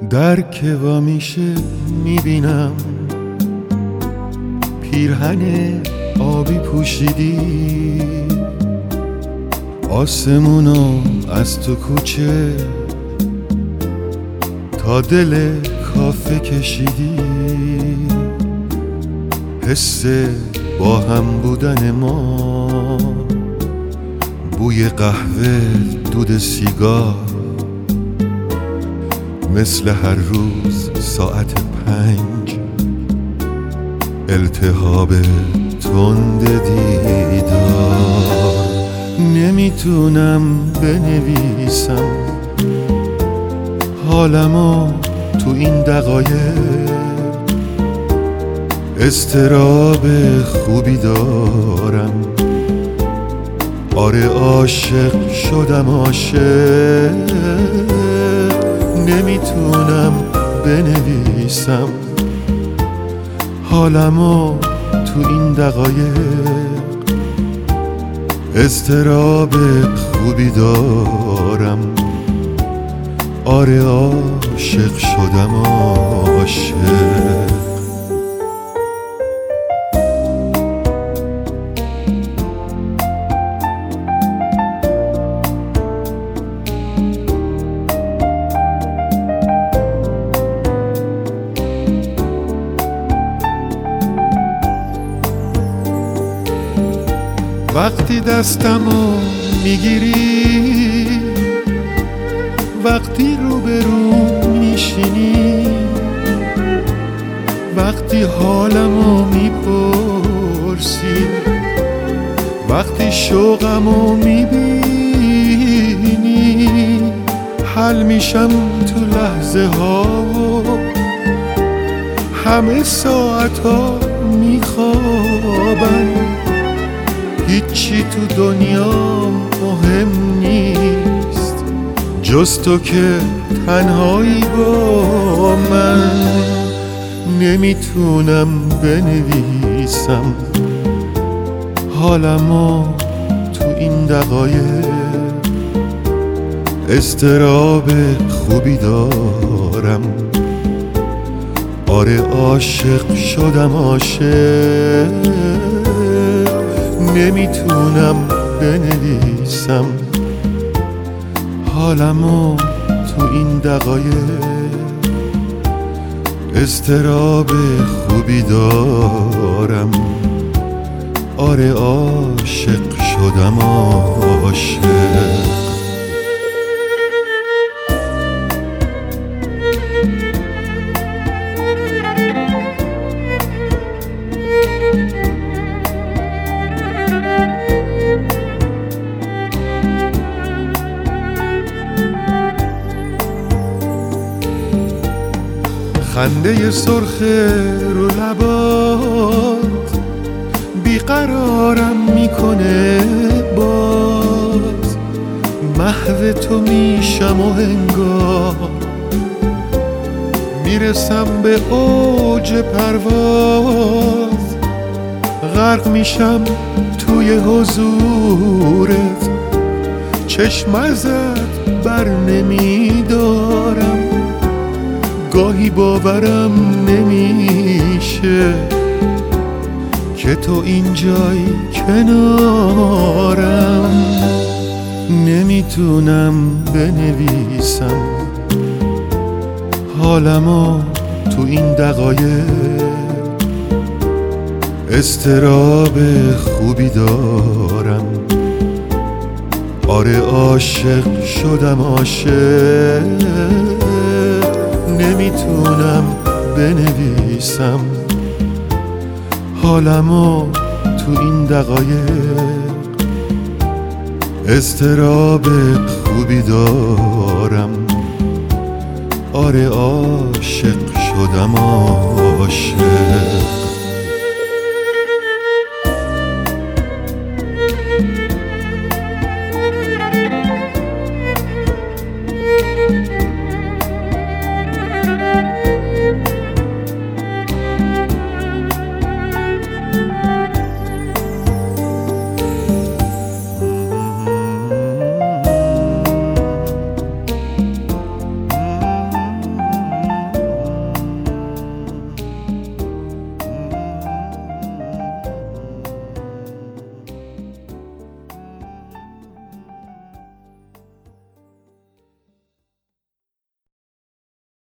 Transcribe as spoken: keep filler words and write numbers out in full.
در که وا میشه میبینم پیرهن آبی پوشیدی، آسمونو از تو کوچه تا دل کافه کشیدی. حس با هم بودن ما، بوی قهوه، دود سیگار، مثل هر روز ساعت پنج التهاب تند دیدار. نمیتونم بنویسم حالمو تو این دقایق، اضطراب خوبی دارم. آره عاشق شدم عاشق، نمیتونم بنویسم حالمو تو این دقایق، اضطراب خوبی دارم. آره عاشق شدم عاشق. وقتی دستمو میگیری، وقتی روبرو میشینی، وقتی حالمو میپرسی، وقتی شوقمو میبینی، حل میشم تو لحظه ها و همه ساعت ها میخوابن. هیچی تو دنیا مهم نیست جز تو که تنهایی با من. نمیتونم بنویسم حالمو تو این دقایق، اضطراب خوبی دارم. آره عاشق شدم عاشق، نمیتونم بنویسم حالمو تو این دقایق، اضطراب خوبی دارم. آره عاشق شدم عاشق. خنده سرخ رو لبات بیقرارم میکنه، باز محو تو میشم و هنگار میرسم به اوج پرواز، غرق میشم توی حضورت. چشم ازت بر نمیدارم، گاهی باورم نمیشه که تو اینجای کنارم. نمیتونم بنویسم حالمو تو این دقایق، اضطراب خوبی دارم. آره عاشق شدم عاشق، نمیتونم بنویسم حالمو تو این دقایق، اضطراب خوبی دارم. آره عاشق شدم عاشق.